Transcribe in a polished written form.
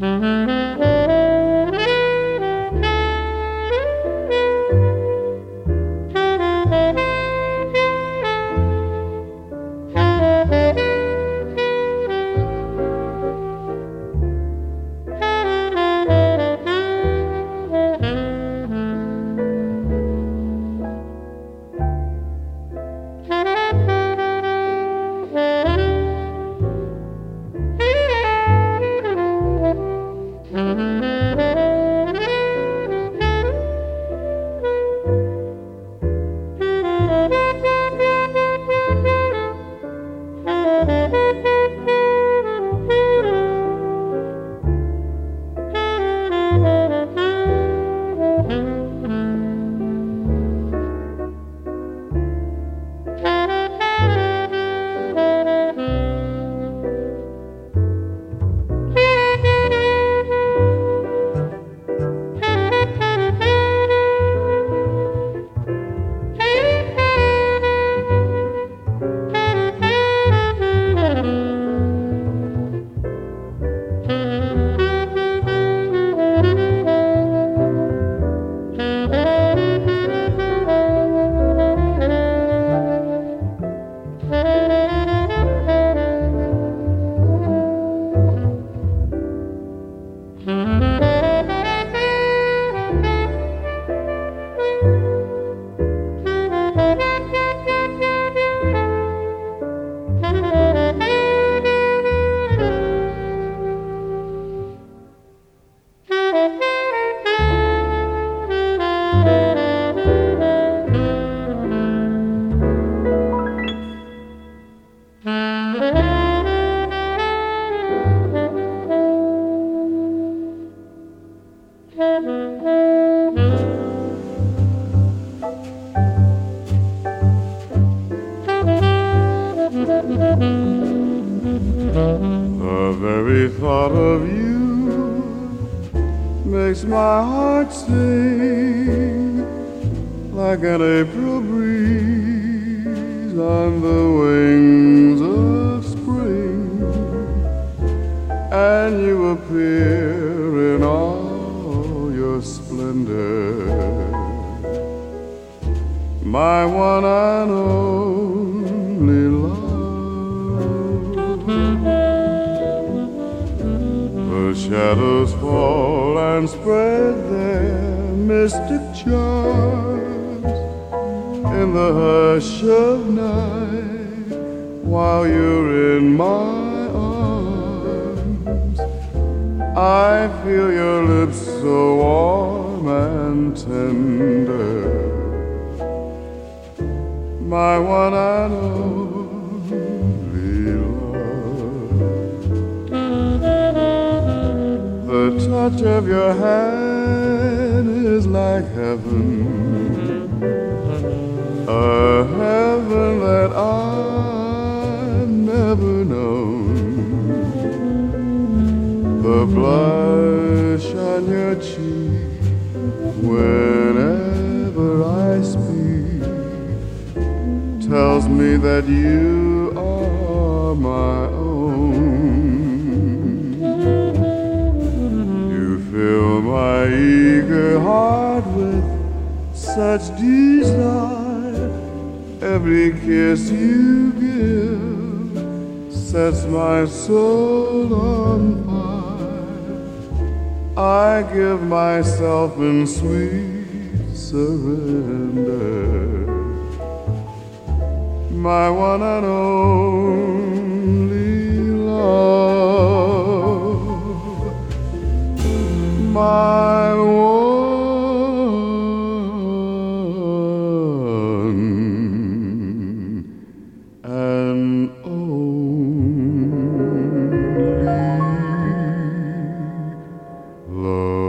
The very thought of you makes my heart sing like an April breeze on the wings of spring, and you appear in all your splendor, my one and only love. The shadows fall and spread their mystic charms in the hush of night while you're in my arms. I feel your lips so warm and tender, my one and only love. The touch of your hand is like heaven, a heaven that I've never known. The blush on your cheek whenever I speak tells me that you are my own. You fill my eager heart with such desire. Every kiss you give sets my soul on fire. I give myself in sweet surrender, my one and only love, my one and only love.